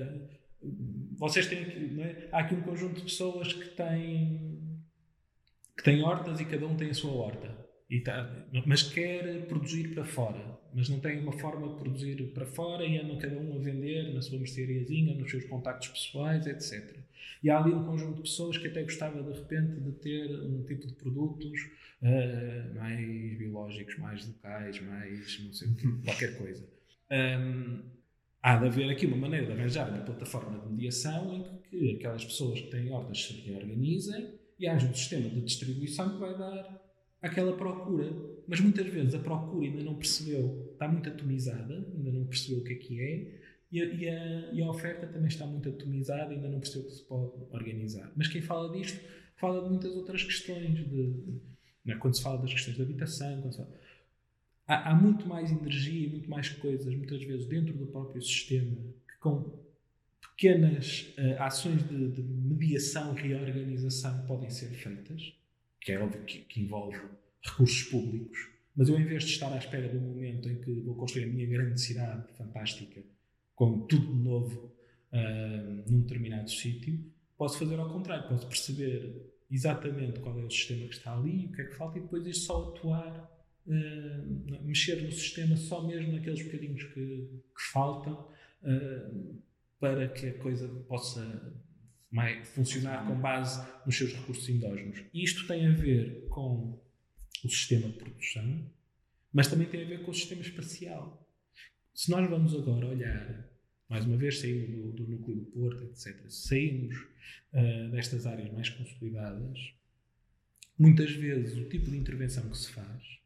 Vocês têm aqui, não é? Há aqui um conjunto de pessoas que que tem hortas e cada um tem a sua horta. Mas quer produzir para fora, mas não tem uma forma de produzir para fora e andam cada um a vender na sua merceariazinha, nos seus contactos pessoais, etc. E há ali um conjunto de pessoas que até gostava de repente de ter um tipo de produtos mais biológicos, mais locais, mais não sei o quê, qualquer coisa. Há de haver aqui uma maneira de arranjar uma plataforma de mediação em que aquelas pessoas que têm hortas se reorganizem e haja um sistema de distribuição que vai dar aquela procura. Mas muitas vezes a procura ainda não percebeu, está muito atomizada, ainda não percebeu o que é, e a oferta também está muito atomizada, ainda não percebeu que se pode organizar. Mas quem fala disto, fala de muitas outras questões, quando se fala das questões de habitação, há muito mais energia e muito mais coisas, muitas vezes, dentro do próprio sistema, que com pequenas ações de mediação e reorganização podem ser feitas, que é óbvio que envolve recursos públicos, mas eu, em vez de estar à espera do momento em que vou construir a minha grande cidade fantástica, com tudo de novo num determinado sítio, posso fazer ao contrário, posso perceber exatamente qual é o sistema que está ali, o que é que falta, e depois ir só atuar, mexer no sistema só mesmo naqueles bocadinhos que faltam, para que a coisa possa funcionar com base nos seus recursos endógenos. E isto tem a ver com o sistema de produção, mas também tem a ver com o sistema espacial. Se nós vamos agora olhar, mais uma vez, saindo do núcleo do Porto, etc., saímos destas áreas mais consolidadas, muitas vezes o tipo de intervenção que se faz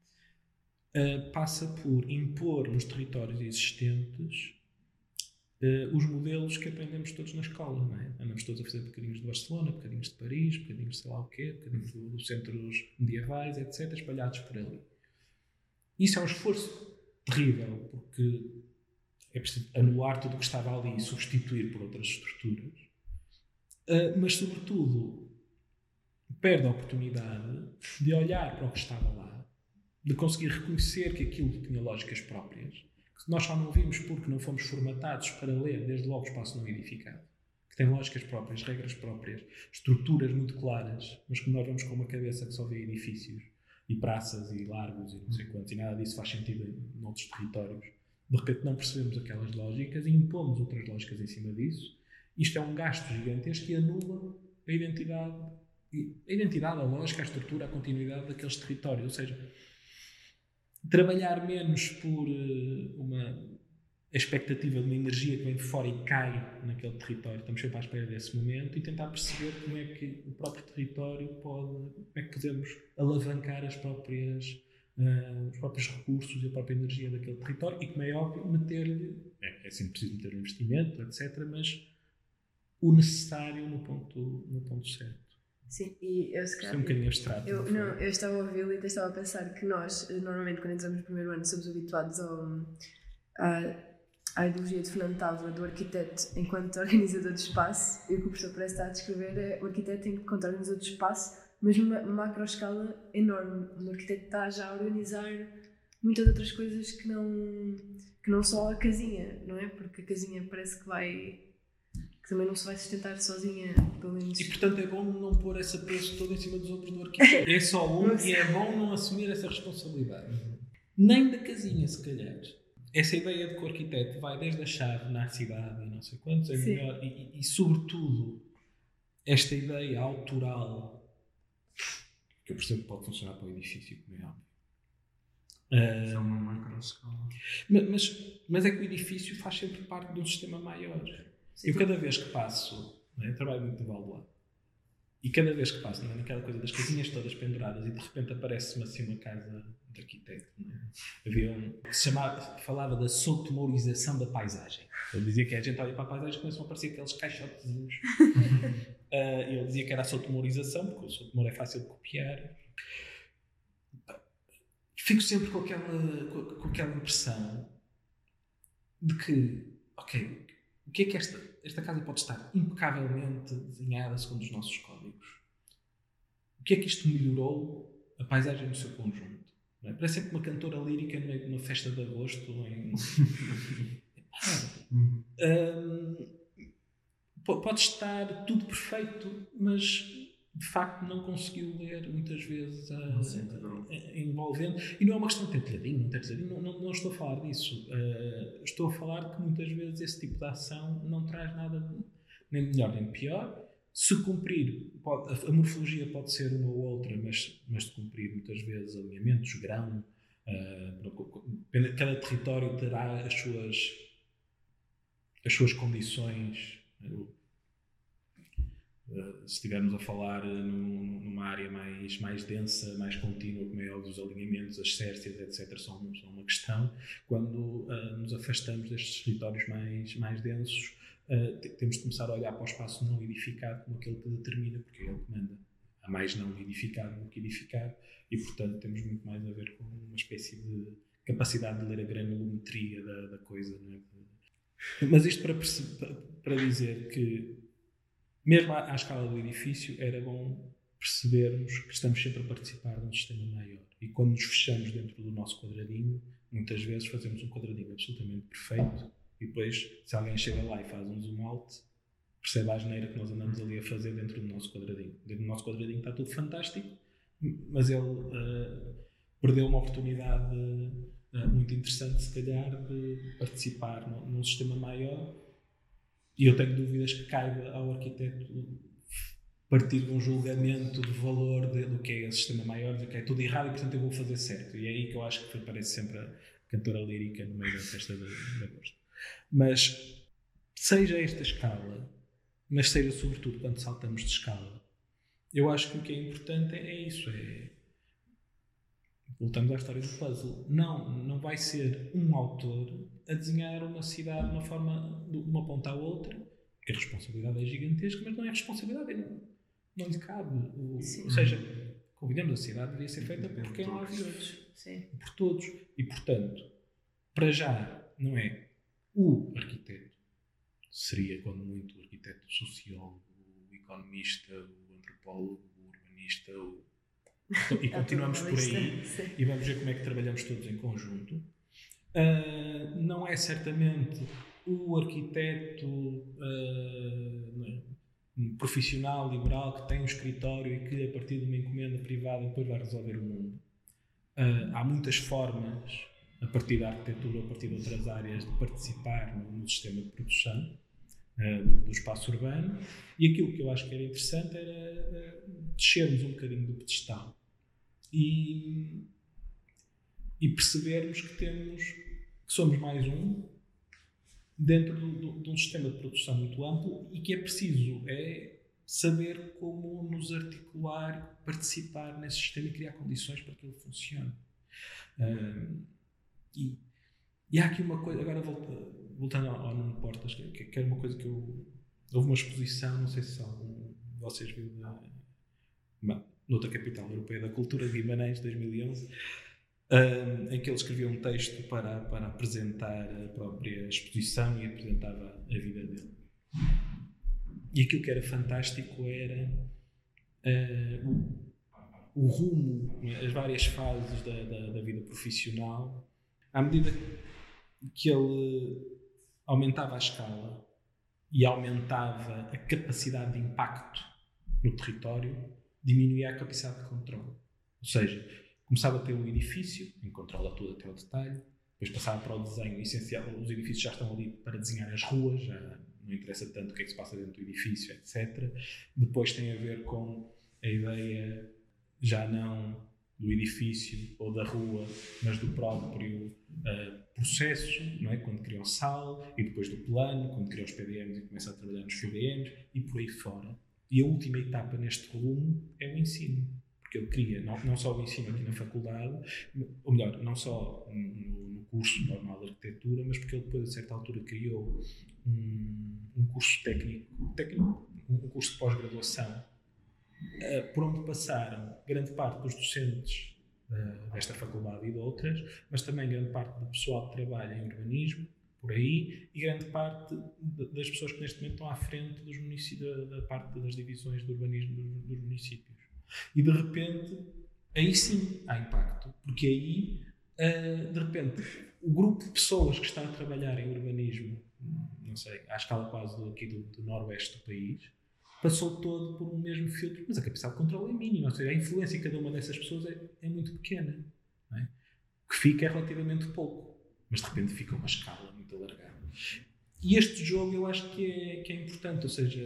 passa por impor nos territórios existentes os modelos que aprendemos todos na escola, não é? Andamos todos a fazer bocadinhos de Barcelona, bocadinhos de Paris, bocadinhos de sei lá o quê, bocadinhos dos centros medievais, etc., espalhados por ali. Isso é um esforço terrível, porque é preciso anular tudo o que estava ali e substituir por outras estruturas, mas, sobretudo, perde a oportunidade de olhar para o que estava lá, de conseguir reconhecer que aquilo tinha lógicas próprias, que nós só não vimos porque não fomos formatados para ler desde logo o espaço não edificado, que tem lógicas próprias, regras próprias, estruturas muito claras, mas que nós vamos com uma cabeça que só vê edifícios e praças e largos e não sei quantos, e nada disso faz sentido em outros territórios. De repente não percebemos aquelas lógicas e impomos outras lógicas em cima disso. Isto é um gasto gigantesco e anula a identidade, a lógica, a estrutura, a continuidade daqueles territórios. Ou seja, trabalhar menos por uma expectativa de uma energia que vem de fora e cai naquele território, estamos sempre à espera desse momento, e tentar perceber como é que o próprio território como é que podemos alavancar os próprios recursos e a própria energia daquele território, e como é óbvio, meter-lhe, é sempre preciso meter um investimento, etc., mas o necessário no ponto certo. Sim, e eu se calhar... Isto é um bocadinho abstrato. Eu estava a ouvi-lo e estava a pensar que nós, normalmente, quando entramos no primeiro ano, somos habituados à ideologia de Fernando Távora do arquiteto enquanto organizador de espaço, e o que o professor parece estar a descrever é o arquiteto enquanto organizador de espaço, mas numa macro escala enorme. O arquiteto está já a organizar muitas outras coisas que não só a casinha, não é? Porque a casinha parece que também não se vai sustentar sozinha, pelo menos. E portanto é bom não pôr esse peso todo em cima dos outros do arquiteto. É só e é bom não assumir essa responsabilidade. Nem da casinha, se calhar. Essa ideia de que o arquiteto vai desde a chave na cidade e não sei quantos, é melhor. E sobretudo, esta ideia autoral, que eu percebo que pode funcionar para o edifício, como é óbvio. É uma macro escala. Mas é que o edifício faz sempre parte de um sistema maior. Eu cada vez que passo, eu trabalho muito no Valdoá, e cada vez que passo naquela coisa das casinhas todas penduradas e de repente aparece-me assim uma casa de arquiteto, havia que falava da sotomorização da paisagem. Ele dizia que a gente olha para a paisagem e começam a aparecer aqueles caixotezinhos. Ele dizia que era a sotomorização, porque o sotomor é fácil de copiar. Fico sempre com aquela impressão de que, ok, o que é que esta casa pode estar impecavelmente desenhada segundo os nossos códigos? O que é que isto melhorou a paisagem no seu conjunto? Não é? Parece sempre uma cantora lírica no meio de uma festa de agosto. Pode estar tudo perfeito, mas de facto não conseguiu ler muitas vezes envolvendo, e não é uma questão de ter telhadinho, não ter telhadinho, não estou a falar disso, estou a falar que muitas vezes esse tipo de ação não traz nada nem melhor nem pior. Se cumprir, a morfologia pode ser uma ou outra, mas de cumprir muitas vezes alinhamentos, grão, cada território terá as suas condições. Se estivermos a falar numa área mais densa, mais contínua, como é óbvio, os alinhamentos, as cércias, etc., são uma questão. Quando nos afastamos destes territórios mais densos, temos de começar a olhar para o espaço não edificado como aquele que determina, porque é ele que manda. Há mais não edificado do que edificado e, portanto, temos muito mais a ver com uma espécie de capacidade de ler a granulometria da coisa. Não é? Mas isto para dizer que, mesmo à escala do edifício, era bom percebermos que estamos sempre a participar de um sistema maior. E quando nos fechamos dentro do nosso quadradinho, muitas vezes fazemos um quadradinho absolutamente perfeito e depois, se alguém chega lá e faz um zoom out, percebe a asneira que nós andamos ali a fazer dentro do nosso quadradinho. Dentro do nosso quadradinho está tudo fantástico, mas ele perdeu uma oportunidade muito interessante, se calhar, de participar num sistema maior. E eu tenho dúvidas que caiba ao arquiteto partir de um julgamento de valor do que é esse sistema maior, de que é tudo errado e, portanto, eu vou fazer certo. E é aí que eu acho que aparece sempre a cantora lírica no meio da festa de agosto. Mas, seja esta escala, mas seja sobretudo quando saltamos de escala, eu acho que o que é importante é isso, voltamos à história do puzzle. Não vai ser um autor a desenhar uma cidade de uma forma, de uma ponta à outra, porque a responsabilidade é gigantesca, mas não é responsabilidade, não lhe cabe. Ou seja, convidamos, a cidade devia ser feita por quem lá vive. Por todos. E, portanto, para já, não é o arquiteto. Seria, quando muito, o arquiteto, o sociólogo, o economista, o antropólogo, o urbanista, e continuamos por aí e vamos ver como é que trabalhamos todos em conjunto. Não é certamente o arquiteto profissional, liberal, que tem um escritório e que, a partir de uma encomenda privada, depois vai resolver o mundo. Há muitas formas, a partir da arquitetura, a partir de outras áreas, de participar no sistema de produção do espaço urbano, e aquilo que eu acho que era interessante era descermos um bocadinho do pedestal e percebermos que somos mais um dentro de um sistema de produção muito amplo e que é preciso saber como nos articular, participar nesse sistema e criar condições para que ele funcione. E há aqui uma coisa, agora voltando ao Nuno Portas, que era uma coisa que houve uma exposição, não sei se algum de vocês viu, noutra capital europeia da cultura, de Guimarães, 2011, em que ele escrevia um texto para apresentar a própria exposição e apresentava a vida dele. E aquilo que era fantástico era o rumo, as várias fases da vida profissional, à medida que ele aumentava a escala e aumentava a capacidade de impacto no território, diminuía a capacidade de controle. Ou seja, começava pelo edifício, em controla tudo até ao detalhe, depois passava para o desenho essencial. Os edifícios já estão ali para desenhar as ruas, já não interessa tanto o que é que se passa dentro do edifício, etc. Depois tem a ver com a ideia já não do edifício ou da rua, mas do próprio processo, não é? Quando cria o SAL, e depois do plano, quando cria os PDMs e começa a trabalhar nos PDMs, e por aí fora. E a última etapa neste rumo é o ensino, porque ele cria não só o ensino aqui na faculdade, ou melhor, não só no curso normal de arquitetura, mas porque ele depois, a certa altura, criou um curso técnico, um curso de pós-graduação, por onde passaram grande parte dos docentes desta faculdade e de outras, mas também grande parte do pessoal que trabalha em urbanismo, por aí, e grande parte das pessoas que neste momento estão à frente dos municípios, da parte das divisões de urbanismo dos municípios. E de repente, aí sim há impacto, porque aí, de repente, o grupo de pessoas que está a trabalhar em urbanismo, não sei, à escala quase aqui do noroeste do país, passou todo por um mesmo filtro, mas a capacidade de controle é mínima, ou seja, a influência em cada uma dessas pessoas é muito pequena, não é? O que fica é relativamente pouco, mas de repente fica uma escala muito alargada. E este jogo eu acho que é importante, ou seja,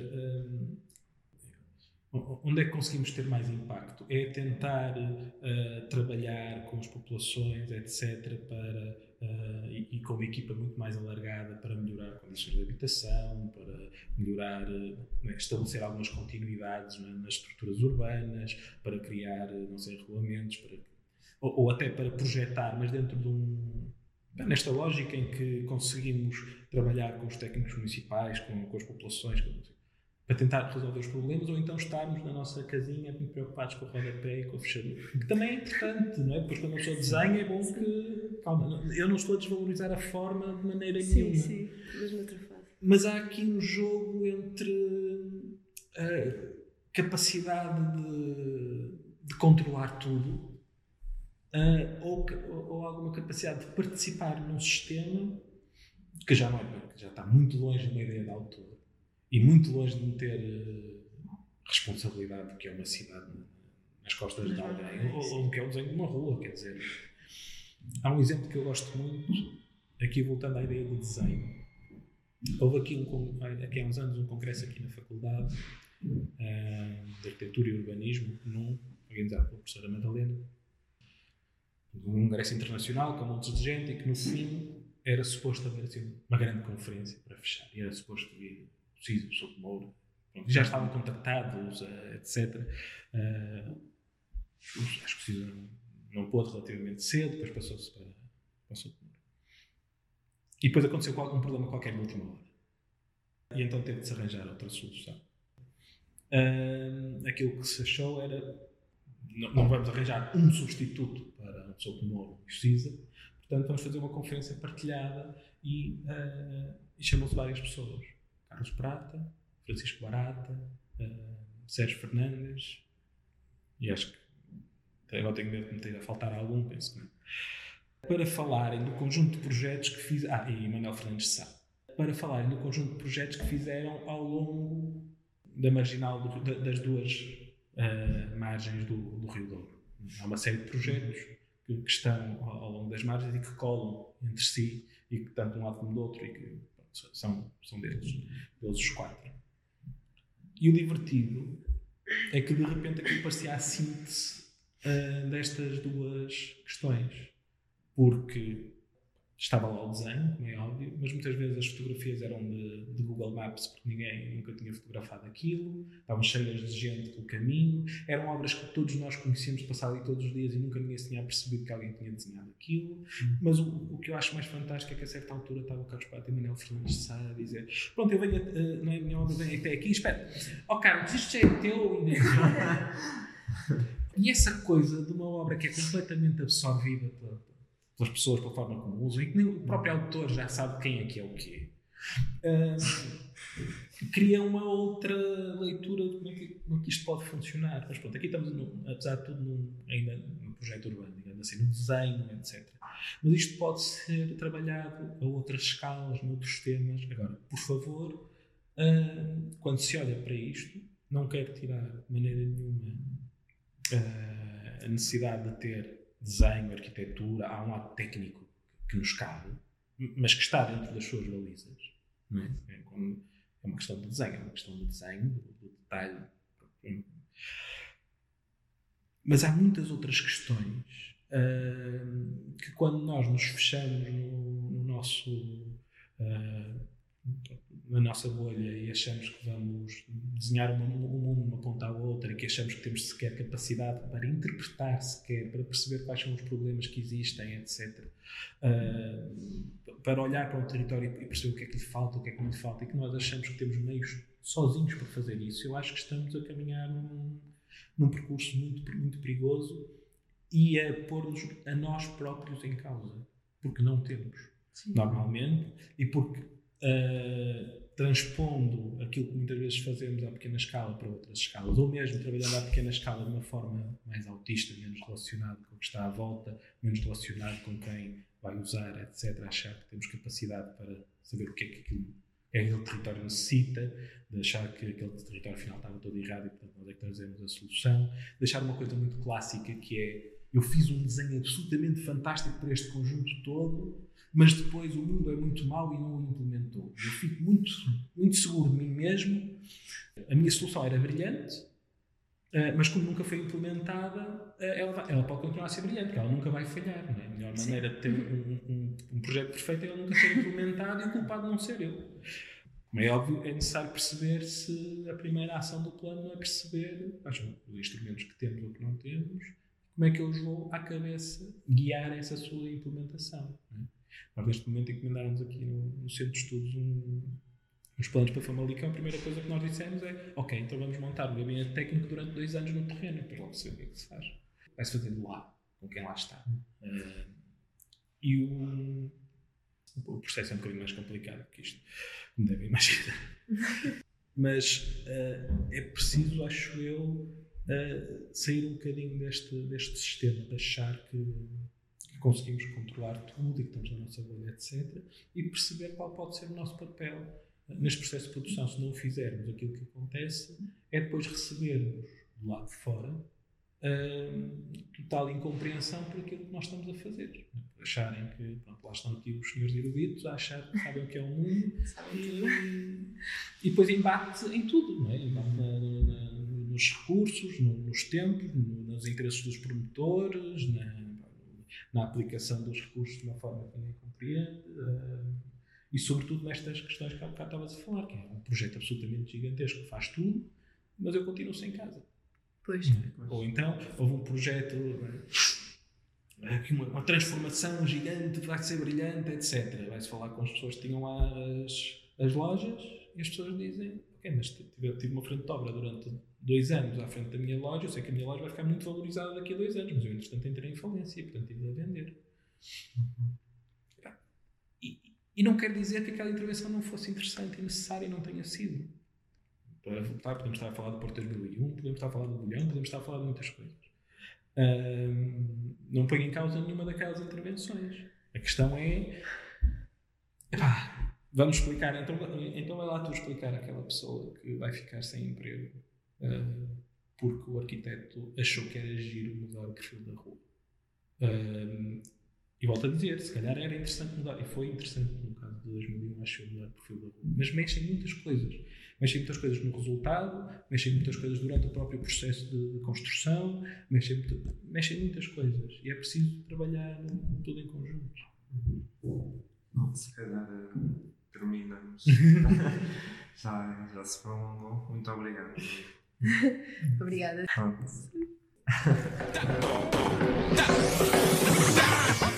onde é que conseguimos ter mais impacto? É tentar trabalhar com as populações, etc., e com uma equipa muito mais alargada para melhorar condições de habitação, para melhorar, estabelecer algumas continuidades nas estruturas urbanas, para criar, regulamentos, ou até para projetar, mas dentro de nesta lógica em que conseguimos trabalhar com os técnicos municipais, com as populações, para tentar resolver os problemas, ou então estarmos na nossa casinha muito preocupados com o rodapé e com a fechadura. Que também é importante, não é? Depois, quando a pessoa desenha, é bom que... Calma, eu não estou a desvalorizar a forma de maneira nenhuma. Sim, mas noutra fase. Mas há aqui um jogo entre a capacidade de controlar tudo, ou alguma capacidade de participar num sistema que já está muito longe de uma ideia de autor e muito longe de meter responsabilidade do que é uma cidade nas costas de alguém, ou do que é o desenho de uma rua, quer dizer. Há um exemplo que eu gosto muito, aqui voltando à ideia do desenho. Houve aqui há uns anos um congresso aqui na faculdade de Arquitetura e Urbanismo, organizado pela professora Madalena, um congresso internacional com montes de gente, e que no fim era suposto haver assim, uma grande conferência para fechar, e era suposto vir o CISO, o Souto Moura, já estavam contactados, etc. Acho que o CISO não pôde relativamente cedo, depois passou-se para o Souto Moura. E depois aconteceu um problema qualquer na última hora. E então teve de se arranjar outra solução. Aquilo que se achou era: não vamos arranjar um substituto para o Souto Moura e o CISA, portanto vamos fazer uma conferência partilhada, e chamou-se várias pessoas: Carlos Prata, Francisco Barata, Sérgio Fernandes, e acho que agora tenho medo de me ter a faltar algum, penso que não, para falarem do conjunto de projetos que fizeram, e Manuel Fernandes de Sá, para falarem do conjunto de projetos que fizeram ao longo da marginal das duas margens do Rio Douro. Há uma série de projetos que estão ao longo das margens e que colam entre si, e que tanto de um lado como do outro, e que são deles os 4. E o divertido é que de repente aquilo parecia a síntese destas duas questões, porque estava lá o desenho, como é óbvio, mas muitas vezes as fotografias eram de Google Maps, porque ninguém nunca tinha fotografado aquilo, estavam cheias de gente pelo caminho, eram obras que todos nós conhecíamos, passado ali todos os dias, e nunca ninguém se tinha percebido que alguém tinha desenhado aquilo. Mas o que eu acho mais fantástico é que a certa altura estava o Carlos Prata e Manuel Fernandes de Sá a dizer: pronto, eu venho, não é a minha obra, venho até aqui, espera, Carlos, isto já é teu. E essa coisa de uma obra que é completamente absorvida pelas pessoas, pela forma como usam, e que nem o próprio autor já sabe quem é que é o quê, cria uma outra leitura de como é que isto pode funcionar. Mas pronto, aqui estamos, apesar de tudo, ainda no projeto urbano, digamos assim, no desenho, etc. Mas isto pode ser trabalhado a outras escalas, noutros temas. Agora, por favor, quando se olha para isto, não quero tirar de maneira nenhuma a necessidade de ter desenho, arquitetura. Há um lado técnico que nos cabe, mas que está dentro das suas balizas, não é? É uma questão de desenho, do detalhe. Mas há muitas outras questões que, quando nós nos fechamos na nossa bolha e achamos que vamos desenhar um mundo de uma ponta à outra, e que achamos que temos sequer capacidade para interpretar, para perceber quais são os problemas que existem, etc. Para olhar para um território e perceber o que é que lhe falta, o que é que não lhe falta, e que nós achamos que temos meios sozinhos para fazer isso. Eu acho que estamos a caminhar num percurso muito, muito perigoso, e a pôr-nos a nós próprios em causa, porque não temos. Sim. Normalmente, e porque transpondo aquilo que muitas vezes fazemos à pequena escala para outras escalas, ou mesmo trabalhando à pequena escala de uma forma mais autista, menos relacionado com o que está à volta, menos relacionado com quem vai usar, etc., achar que temos capacidade para saber o que é aquele território necessita, de achar que aquele território afinal estava todo errado e portanto nós é que trazemos a solução, deixar uma coisa muito clássica que é: eu fiz um desenho absolutamente fantástico para este conjunto todo, mas depois o mundo é muito mau e não o implementou. Eu fico muito, muito seguro de mim mesmo. A minha solução era brilhante, mas como nunca foi implementada, ela pode continuar a ser brilhante, porque ela nunca vai falhar. Não é? A melhor maneira de ter um projeto perfeito é ele nunca ser implementado e o culpado não ser eu. Como é óbvio, é necessário perceber se a primeira ação do plano é perceber quais são os instrumentos que temos ou que não temos, como é que eu os vou à cabeça guiar essa sua implementação. Não é? Nós, neste momento, encomendámos aqui no Centro de Estudos uns planos para Famalicão. A primeira coisa que nós dissemos é: ok, então vamos montar um gabinete técnico durante 2 anos no terreno, depois logo se vê o que é que se faz. Vai-se fazendo lá, com quem lá está. E o processo é um bocadinho mais complicado que isto, como devem imaginar. Mas é preciso, acho eu, sair um bocadinho deste sistema, de achar que conseguimos controlar tudo e que estamos na nossa bolha, etc. E perceber qual pode ser o nosso papel neste processo de produção. Se não o fizermos, aquilo que acontece é depois recebermos do lado de fora total incompreensão por aquilo que nós estamos a fazer. Acharem que, pronto, lá estão aqui os senhores eruditos a achar que sabem o que é o mundo e depois embate em tudo, não é? Embate nos recursos, nos tempos, nos interesses dos promotores, na aplicação dos recursos de uma forma que ninguém compreende e sobretudo nestas questões que há bocado estavas a falar, que é um projeto absolutamente gigantesco que faz tudo, mas eu continuo sem casa. Pois. Ou então houve um projeto, uma transformação gigante, vai ser brilhante, etc. Vai-se falar com as pessoas que tinham lá as lojas e as pessoas dizem: ok, mas tive uma frente de obra durante 2 anos à frente da minha loja, eu sei que a minha loja vai ficar muito valorizada daqui a 2 anos, mas eu entretanto entrei em falência e portanto tive a vender. E não quer dizer que aquela intervenção não fosse interessante e necessária e não tenha sido. Podemos estar a falar do Porto 2001, podemos estar a falar do Bolhão, podemos estar a falar de muitas coisas. Não ponho em causa nenhuma daquelas intervenções. A questão é: vamos explicar, então vai lá tu explicar àquela pessoa que vai ficar sem emprego porque o arquiteto achou que era giro mudar o perfil da rua. E volto a dizer, se calhar era interessante mudar, e foi interessante no caso de 2001, acho eu, mudar o perfil da rua, mas mexem muitas coisas no resultado, mexem muitas coisas durante o próprio processo de construção, mexem muitas coisas, e é preciso trabalhar tudo em conjunto. Se calhar terminamos. já se prolongou. Muito obrigado. Obrigada. Pronto.